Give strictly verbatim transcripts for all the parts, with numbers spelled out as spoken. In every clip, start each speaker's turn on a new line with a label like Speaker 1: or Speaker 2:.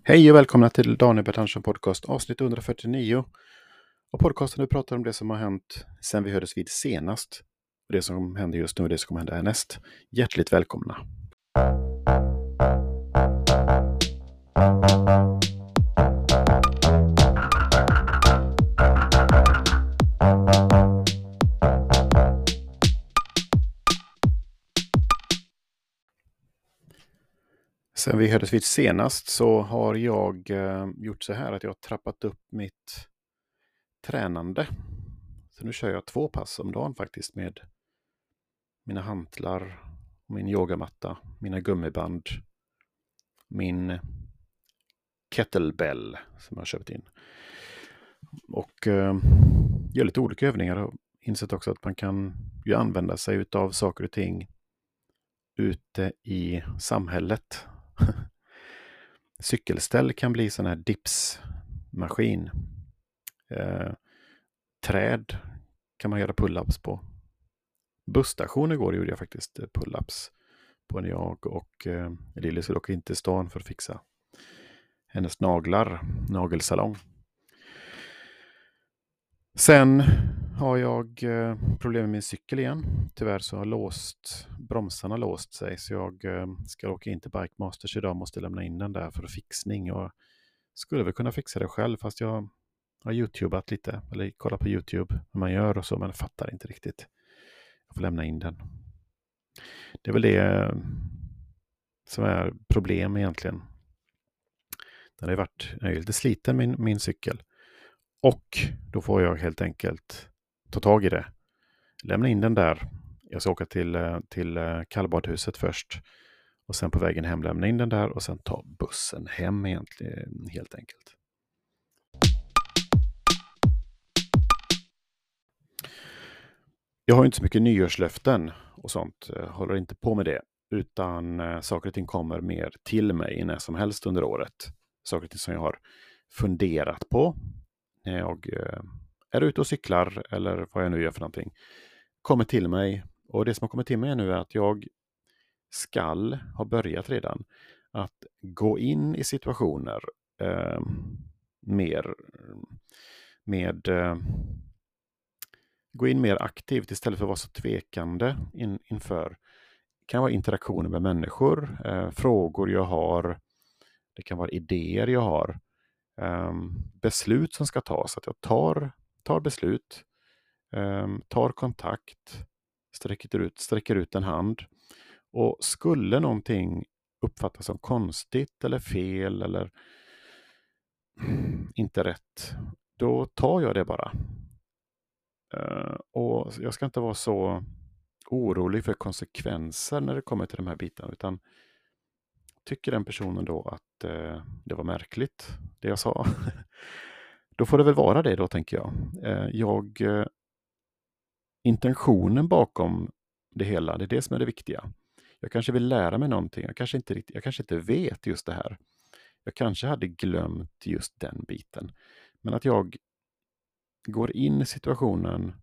Speaker 1: Hej och välkomna till Daniel Bertansson podcast avsnitt hundrafyrtionio. Och podcasten nu pratar om det som har hänt sen vi hördes vid senast. Det som händer just nu och det som kommer hända härnäst. Hjärtligt välkomna. Sen vi hördes vid senast så har jag eh, gjort så här att jag har trappat upp mitt tränande. Så nu kör jag två pass om dagen faktiskt med mina hantlar, min yogamatta, mina gummiband, min kettlebell som jag har köpt in. Och eh, gör lite olika övningar och insett också att man kan ju använda sig av saker och ting ute i samhället. Cykelställ kan bli sån här dipsmaskin. Eh, träd kan man göra pull-ups på. Busstationen igår gjorde jag faktiskt pull-ups på när jag och eh, Lille skulle åka in till stan för att fixa hennes naglar, nagelsalong. Sen har jag eh, problem med min cykel igen. Tyvärr så har låst, bromsarna låst sig så jag eh, ska åka in till Bike Masters idag och måste lämna in den där för fixning. Och skulle väl kunna fixa det själv fast jag har youtubat lite eller kollat på YouTube hur man gör och så men jag fattar inte riktigt. Jag får lämna in den. Det är väl det som är problem egentligen. Den har varit jag är lite sliten min, min cykel. Och då får jag helt enkelt ta tag i det. Lämna in den där. Jag ska åka till, till kallbadhuset först. Och sen på vägen hem lämna in den där. Och sen ta bussen hem egentligen, helt enkelt. Jag har inte så mycket nyårslöften och sånt. Jag håller inte på med det. Utan saker och ting kommer mer till mig när som helst under året. Saker och ting som jag har funderat på. När jag är ute och cyklar eller vad jag nu gör för någonting. Kommer till mig. Och det som har kommit till mig nu är att jag skall ha börjat redan. Att gå in i situationer eh, mer med eh, gå in mer aktivt istället för att vara så tvekande in, inför. Det kan vara interaktioner med människor, eh, frågor jag har. Det kan vara idéer jag har. Um, beslut som ska tas, att jag tar, tar beslut, um, tar kontakt, sträcker ut, sträcker ut en hand och skulle någonting uppfattas som konstigt eller fel eller inte rätt, då tar jag det bara. Uh, och jag ska inte vara så orolig för konsekvenser när det kommer till de här bitarna utan tycker den personen då att eh, det var märkligt det jag sa. Då får det väl vara det då tänker jag. Eh, jag eh, intentionen bakom det hela, det är det som är det viktiga. Jag kanske vill lära mig någonting. Jag kanske inte, jag kanske inte vet just det här. Jag kanske hade glömt just den biten. Men att jag går in i situationen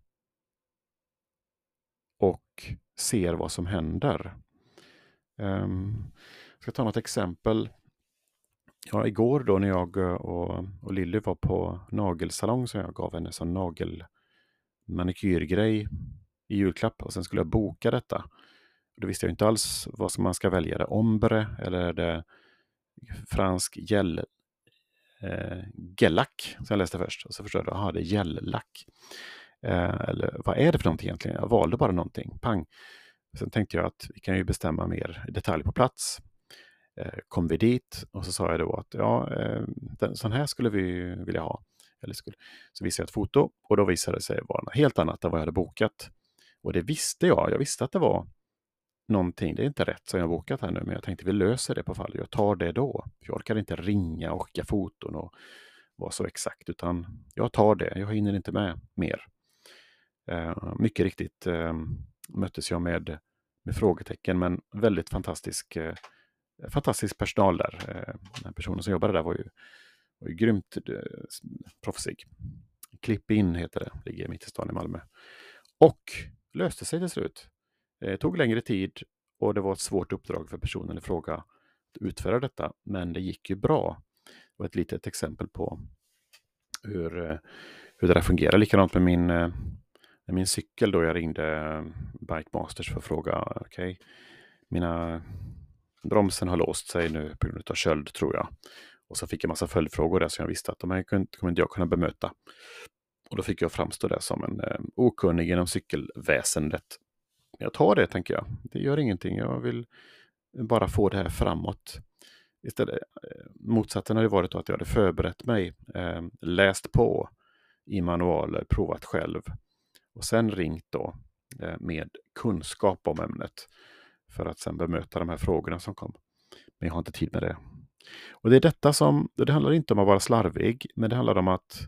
Speaker 1: och ser vad som händer. Um, jag ska ta något exempel. Ja, igår då när jag och, och Lilly var på nagelsalong så jag gav henne en nagelmanikyrgrej i julklapp och sen skulle jag boka detta. Då visste jag inte alls vad som man ska välja. Det ombre eller är det fransk gel eh, gellack som jag läste först. Och så förstod jag, aha, det är gellack. Eh, eller vad är det för någonting egentligen? Jag valde bara någonting. Pang. Sen tänkte jag att vi kan ju bestämma mer detalj på plats. Kom vi dit och så sa jag då att ja, den, sån här skulle vi vilja ha. Eller skulle. Så visade jag ett foto och då visade det sig vara något helt annat än vad jag hade bokat. Och det visste jag. Jag visste att det var någonting. Det är inte rätt som jag bokat här nu men jag tänkte vi löser det på fall. Jag tar det då. Jag orkar inte ringa och skicka foton och vara så exakt utan jag tar det. Jag hinner inte med mer. Uh, mycket riktigt uh, möttes jag med, med frågetecken men väldigt fantastisk uh, fantastisk personal där. Den personen som jobbade där var ju, var ju grymt proffsig. Klipp in heter det, ligger mitt i stan i Malmö. Och löste sig till slut. Det tog längre tid och det var ett svårt uppdrag för personen i fråga att utföra detta. Men det gick ju bra. var ett litet exempel på hur, eh, hur det där fungerar. Likadant med min, eh, med min cykel då jag ringde eh, Bike Masters för att fråga, okej, okay, mina bromsen har låst sig nu på grund av köld tror jag. Och så fick jag massa följdfrågor där som jag visste att de här kommer inte jag kunna bemöta. Och då fick jag framstå där som en eh, okunnig inom cykelväsendet. Jag tar det, tänker jag. Det gör ingenting. Jag vill bara få det här framåt. Istället, eh, motsatsen hade varit att jag hade förberett mig, eh, läst på i manualer, provat själv. Och sen ringt då eh, med kunskap om ämnet. För att sen bemöta de här frågorna som kom. Men jag har inte tid med det. Och det är detta som, det handlar inte om att vara slarvig, men det handlar om att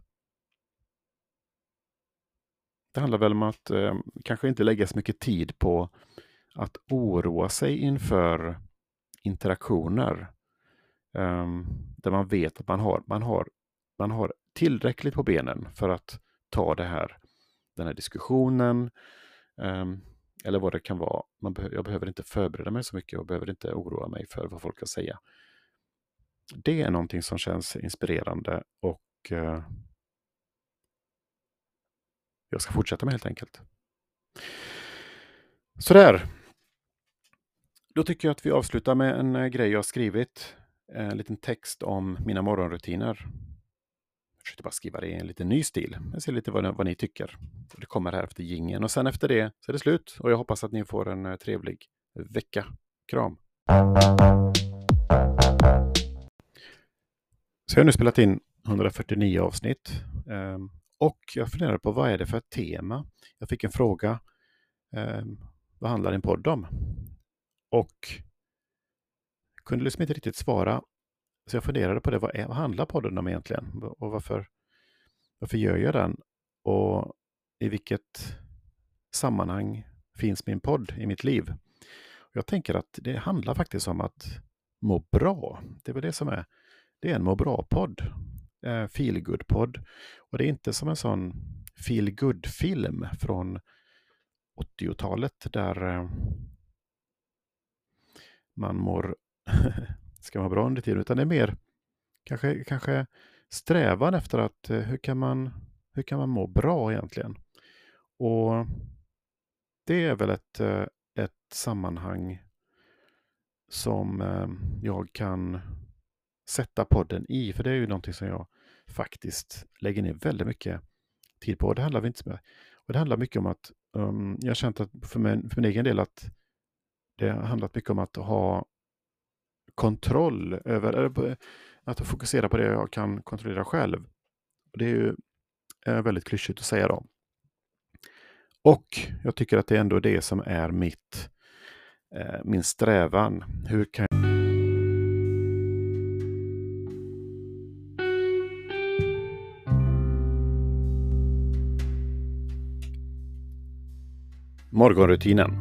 Speaker 1: det handlar väl om att eh, kanske inte lägga så mycket tid på att oroa sig inför interaktioner. Um, där man vet att man har, man, har, man har tillräckligt på benen för att ta det här, den här diskussionen. Um, eller vad det kan vara. Man be- jag behöver inte förbereda mig så mycket och behöver inte oroa mig för vad folk ska säga. Det är någonting som känns inspirerande och uh, jag ska fortsätta med helt enkelt. Sådär. Då tycker jag att vi avslutar med en uh, grej jag har skrivit. En liten text om mina morgonrutiner. Jag försökte bara skriva det i en lite ny stil. Jag ser lite vad, vad ni tycker. Det kommer här efter jingeln. Och sen efter det så är det slut. Och jag hoppas att ni får en uh, trevlig vecka. Kram. Så jag har nu spelat in hundrafyrtionio avsnitt. Um, och jag funderar på vad är det för tema. Jag fick en fråga. Um, vad handlar en podd om? Och kunde liksom inte riktigt svara. Så jag funderade på det. Vad, är, vad handlar podden om egentligen? Och varför, varför gör jag den? Och i vilket sammanhang finns min podd i mitt liv? Jag tänker att det handlar faktiskt om att må bra. Det är väl det som är. Det är en må bra-podd. Eh, feel good-podd. Och det är inte som en sån feel good-film från åttiotalet där eh, man mår ska vara bra under tiden. Utan det är mer kanske, kanske strävan efter att eh, hur kan man hur kan man må bra egentligen? Och det är väl ett, eh, ett sammanhang som eh, jag kan sätta podden i. För det är ju någonting som jag faktiskt lägger ner väldigt mycket tid på. Och det handlar inte med. Och det handlar mycket om att um, jag har känt att för min, för min egen del att det har handlat mycket om att ha kontroll över, att fokusera på det jag kan kontrollera själv. Och det är ju är väldigt klyschigt att säga då. Och jag tycker att det är ändå det som är mitt eh, min strävan. Hur kan morgonrutinen.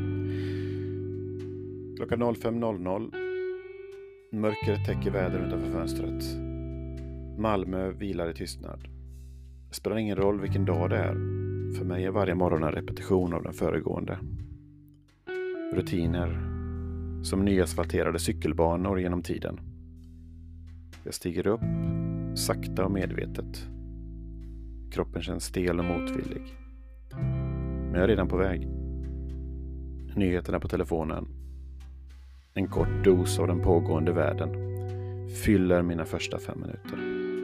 Speaker 1: Klockan fem noll noll. Mörkret täcker väder utanför fönstret. Malmö vilar i tystnad. Det spelar ingen roll vilken dag det är. För mig är varje morgon en repetition av den föregående. Rutiner som nyasfalterade cykelbanor genom tiden. Jag stiger upp, sakta och medvetet. Kroppen känns stel och motvillig. Men jag är redan på väg. Nyheterna på telefonen. En kort dos av den pågående världen fyller mina första fem minuter.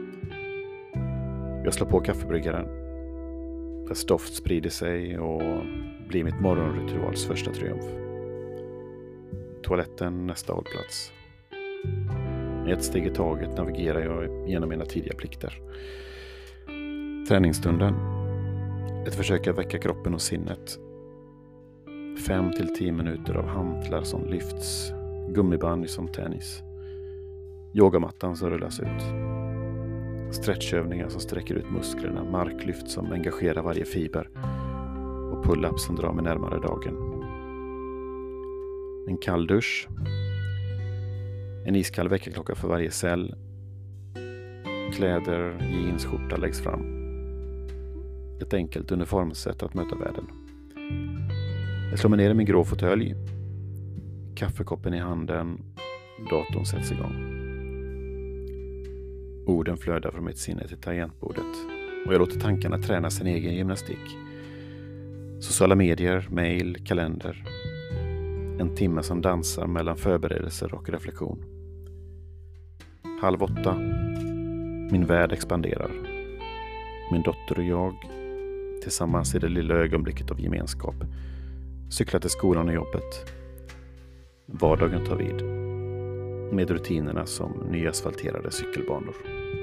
Speaker 1: Jag slår på kaffebryggaren. Dess doft sprider sig och blir mitt morgonrituals första triumf. Toaletten nästa hållplats. I ett steg i taget navigerar jag genom mina tidiga plikter. Träningsstunden. Ett försök att väcka kroppen och sinnet. Fem till tio minuter av hantlar som lyfts. Gummiband som tennis. Yogamattan som rullas ut. Stretchövningar som sträcker ut musklerna. Marklyft som engagerar varje fiber. Och pull-ups som drar mig närmare dagen. En kall dusch. En iskall väckarklocka för varje cell. Kläder, jeans, skjorta läggs fram. Ett enkelt uniformsätt att möta världen. Jag slår mig ner i min grå fåtölj. Kaffekoppen i handen. Datorn sätts igång. Orden flödar från mitt sinne till tangentbordet och jag låter tankarna träna sin egen gymnastik. Sociala medier, mail, kalender. En timme som dansar mellan förberedelser och reflektion. Halv åtta. Min värld expanderar. Min dotter och jag, tillsammans i det lilla ögonblicket av gemenskap, cyklar till skolan och jobbet. Vardagen tar vid, med rutinerna som nyasfalterade cykelbanor.